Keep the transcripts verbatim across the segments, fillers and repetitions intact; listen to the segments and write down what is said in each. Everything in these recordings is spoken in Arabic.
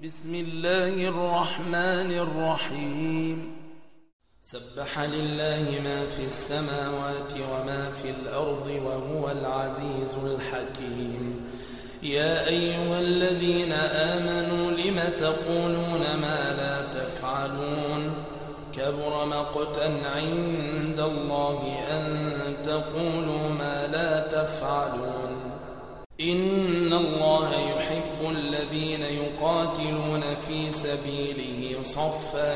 بسم الله الرحمن الرحيم سبح لله ما في السماوات وما في الأرض وهو العزيز الحكيم يا أيها الذين آمنوا لم تقولون ما لا تفعلون كبر مقتا عند الله أن تقولوا ما لا تفعلون إن الله يحب الذين يقاتلون في سبيله صفا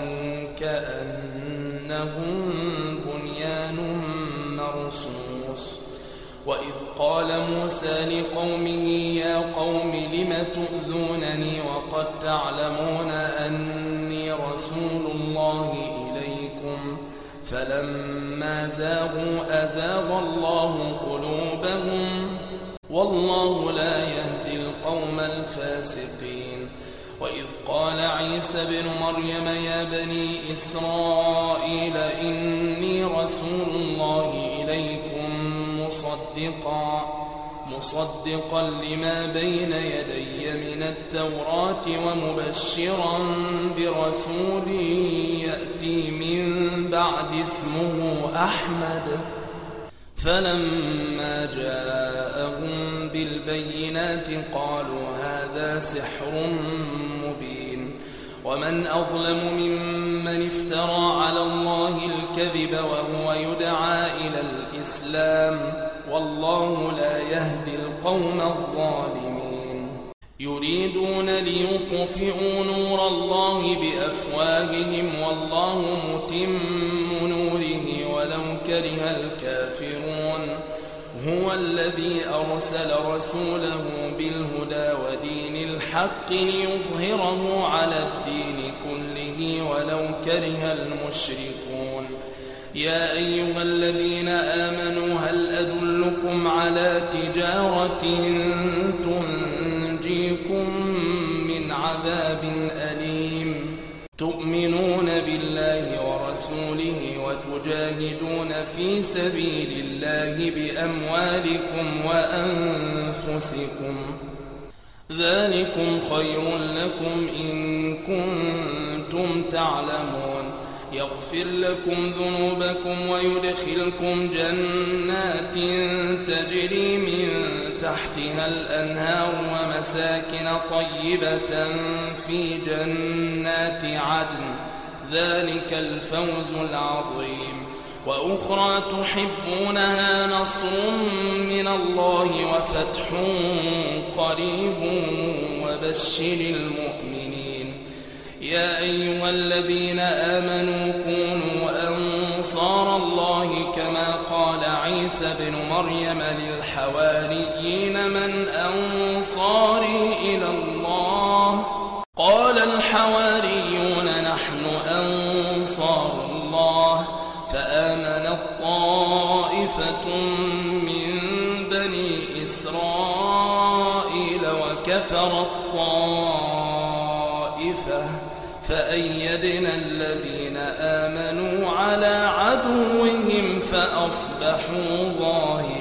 كأنهم بنيان مرصوص وإذ قال موسى لقومه يا قوم لم تؤذونني وقد تعلمون أني رسول الله إليكم فلما زاغوا أزاغ الله قلوبهم والله لا يهدي القوم الفاسقين وإذ قال عيسى ابن مريم يا بني إسرائيل إني رسول الله إليكم مصدقا مصدقا لما بين يدي من التوراة ومبشرا برسول يأتي من بعد اسمه أحمد فلما جاءهم بالبينات قالوا هذا سحر مبين ومن أظلم ممن افترى على الله الكذب وهو يدعى إلى الإسلام والله لا يهدي القوم الظالمين يريدون ليطفئوا نور الله بأفواههم والله متم نوره ولو كره الكافرون هو الذي أرسل رسوله بالهدى ودين الحق ليظهره على الدين كله ولو كره المشركون يا أيها الذين آمنوا هل أدلكم على تجارة تنجيكم من عذاب أليم تؤمنون بالله ورسوله وتجاهدون في سبيل الله بأموالكم وأنفسكم ذلكم خير لكم إن كنتم تعلمون يغفر لكم ذنوبكم ويدخلكم جنات تجري من تحتها الأنهار ومساكن طيبة في جنات عدن ذلك الفوز العظيم وأخرى تحبونها نصر من الله وفتح قريب وبشر المؤمنين يا أيها الذين آمنوا كونوا أنصار الله كما قال عيسى بن مريم للحواريين من أنصاري إلى الله قال الحواريون نحن أنصار الله فآمنت طائفة من بني إسرائيل وكفرت طائفة فأيدنا الذين آمنوا على عدوهم فأصبحوا ظاهرين